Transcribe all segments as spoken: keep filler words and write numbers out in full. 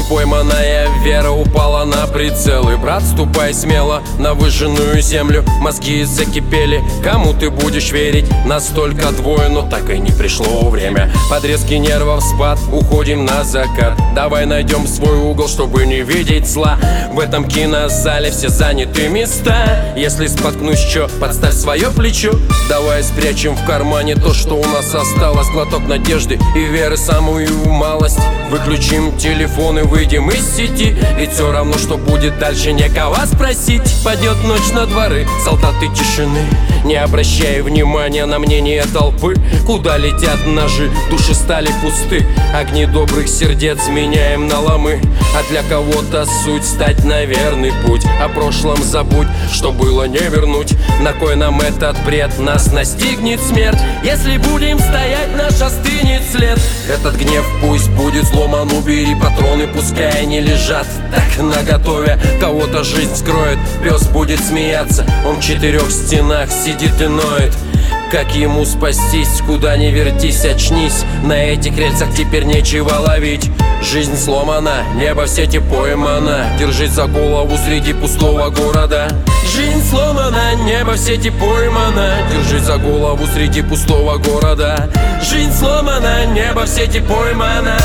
Пойманная вера упала на прицел. И, брат, ступай смело на выжженную землю. Мозги закипели, кому ты будешь верить? Настолько двое, но так и не пришло время. Подрезки нервов, спад, уходим на закат. Давай найдем свой угол, чтобы не видеть зла. В этом кинозале все заняты места. Если споткнусь, чё, подставь свое плечо. Давай спрячем в кармане то, что у нас осталось. Глоток надежды и веры, самую малость. Выключим телефон и выйдем из сети. Ведь все равно, что будет дальше, некого спросить. Пойдет ночь на дворы, солдаты тишины. Не обращай внимания на мнение толпы. Куда летят ножи, души стали пусты. Огни добрых сердец меняем на ломы. А для кого-то суть стать на верный путь. О прошлом забудь, что было не вернуть. На кой нам этот бред? Нас настигнет смерть. Если будем стоять, наш остынет след. Этот гнев пусть будет сломан, убери патроны, пускай они лежат так наготове. Кого-то жизнь скроет, пес будет смеяться. Он в четырех стенах сидит и ноет. Как ему спастись, куда ни вертись, очнись. На этих рельсах теперь нечего ловить. Жизнь сломана, небо в сети поймано. Держись за голову среди пустого города. Жизнь сломана, небо в сети поймано. Держись за голову среди пустого города. Жизнь сломана, небо в сети поймано.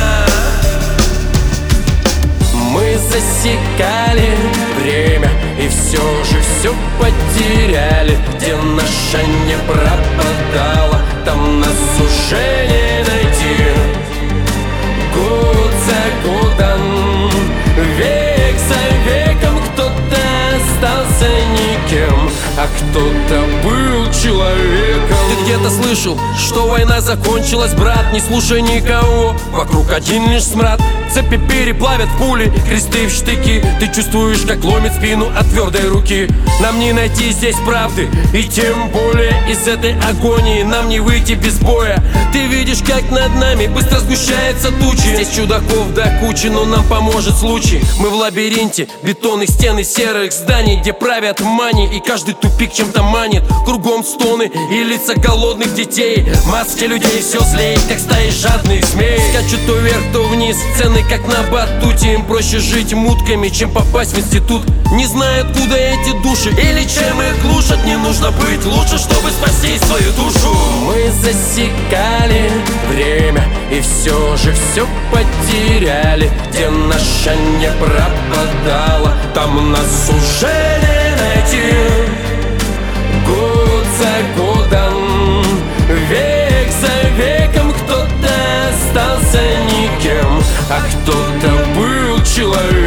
Мы засекали время и все же все потеряли. Где наша не пропадала, там нас уже не найти. Год за годом, век за веком, кто-то остался никем, а кто-то был человеком. Ты где-то слышал, что война закончилась, брат? Не слушай никого, вокруг один лишь смрад. Цепи переплавят пули, кресты в штыки. Ты чувствуешь, как ломит спину от твердой руки. Нам не найти здесь правды, и тем более из этой агонии нам не выйти без боя. Ты видишь, как над нами быстро сгущаются тучи. Здесь чудаков до кучи, но нам поможет случай. Мы в лабиринте бетонных стен и серых зданий, где правят мани, и каждый тупик чем-то манит. Кругом стоны и лица голодных детей. Маски людей все злее, как стаи жадных змей. Скачут то вверх, то вниз, цены как на батуте. Им проще жить мутками, чем попасть в институт. Не знают, куда эти души или чем их глушат. Не нужно быть лучше, чтобы спасти свою душу. Мы засекали время и все же все потеряли. Где наша не пропадала, там нас уже не найти. Год за годом, век за веком, кто-то остался никем, а кто-то был человеком.